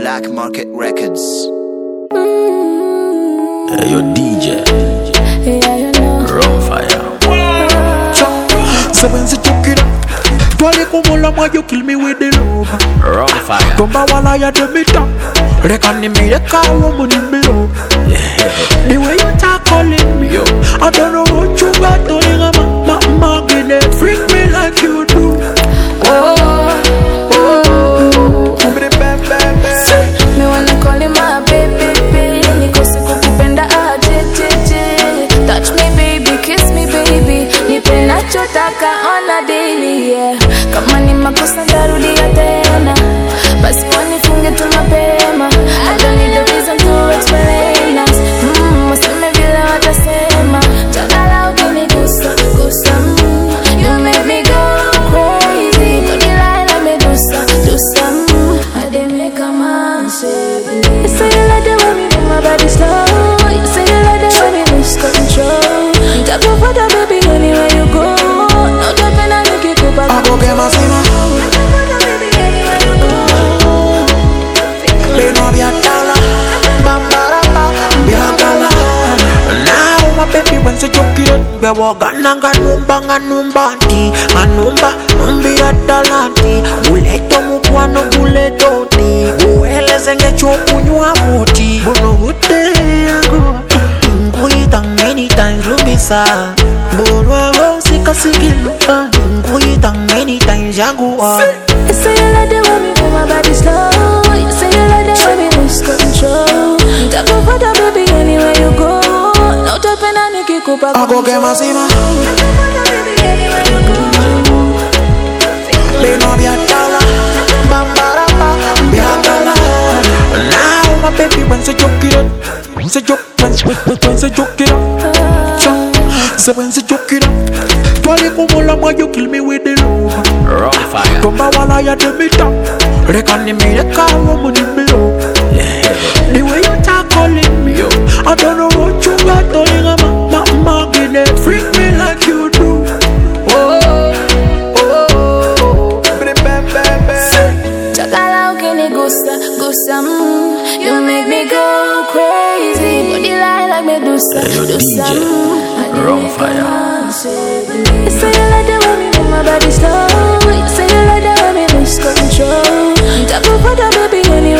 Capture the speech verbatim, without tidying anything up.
Black Market Records. Hey, yo, D J. Yeah, you know. Run fire. So when she took it up, twali kumola mwa you kill me with the love. Run fire. Komba wala ya de mita. Rekani mi reka woman in me love. The way you talk calling me, yo, I don't know what you got doing. Ma ma ma, gonna freak me like you do. Oh, oh, oh. Me wanna call him my baby, baby. Nikose kukupenda aje, je, je. Touch me baby, kiss me baby. Nipe nachotaka on a daily, yeah. Kama ni makosa ndarudia tena, basi wanifunge tu mapema. I don't need a reason to explain us. Mmm, waseme vile watasema. Chakala ukinigusa, gusa, mmm. You make me go crazy. Body line like Medusa, Dusa, mmm. I didn't make a man say believe. You say you like the way me move my body slow. You say you like the way me lose control. Tap your brother baby anywhere you go. No jumping and make it go back. I go get my sima. Baby when she joke it, we walk nanga numba nganumba ti, nganumba numbi atalanti, buleto mukwano buleto ti, ueleze ngechokunywa muti, bono ute yago, nguita many times lumisa, bono wo sika sikiluka, nguita many times jaguar. You say you like the way me move my body slow. You say you like the way me lose control. Tap your brother baby anywhere you go. No jumping and make it go back. I go get my sima. They know me a dollar, bambarapa, biangala. Now my baby when she joke it up, when she joke, when she when she joke it up, so when she joke it up, twali kumola mwa you kill me with the love. Run fire. Komba wala ya de mita, rekani mi reka woman in me love. The way you talk calling me, yo, I don't know what you got doing. Ma ma ma, gonna freak me like you do. Oh oh oh. Chakala ukinigusa, gusa, mmm. You make me go crazy. Body line like Medusa, Hey, yo, Dusa, D J. mmm. Run fire. You say you like the way me move my body slow. You say you like the way me lose control. Tap your brother baby